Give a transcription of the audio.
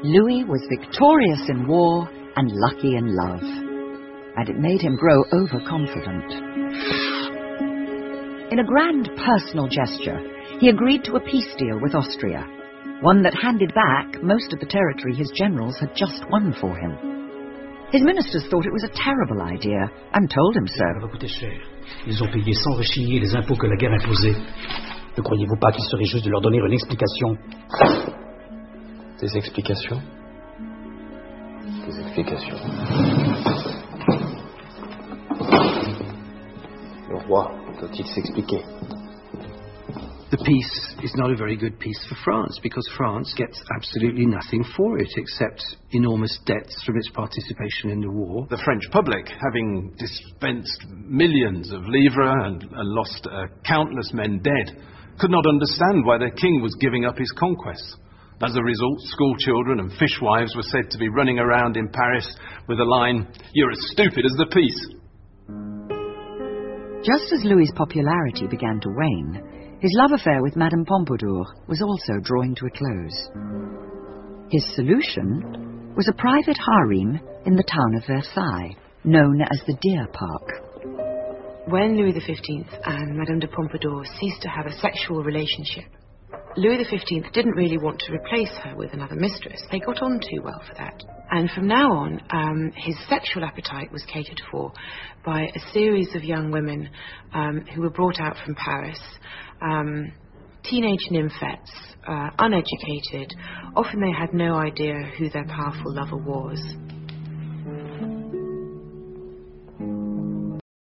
Louis was victorious in war and lucky in love, and it made him grow overconfident. In a grand personal gesture, he agreed to a peace deal with Austria, one that handed back most of the territory his generals had just won for him. His ministers thought it was a terrible idea and told him so. Ça va coûter cher. Ils ont payé sans rechigner les impôts que la guerre imposait. Ne croyez-vous pas qu'il serait juste de leur donner une explication? Des explications? Des explications. Le roi doit-il s'expliquer? The peace is not a very good peace for France, because France gets absolutely nothing for it except enormous debts from its participation in the war. The French public, having dispensed millions of livres and lost countless men dead, could not understand why their king was giving up his conquests. As a result, school children and fishwives were said to be running around in Paris with the line, "You're as stupid as the peace." Just as Louis's popularity began to wane, his love affair with Madame Pompadour was also drawing to a close. His solution was a private harem in the town of Versailles, known as the Deer Park. When Louis XV and Madame de Pompadour ceased to have a sexual relationship, Louis XV didn't really want to replace her with another mistress. They got on too well for that. And from now on, his sexual appetite was catered for by a series of young women who were brought out from Paris, teenage nymphets, uneducated. Often they had no idea who their powerful lover was.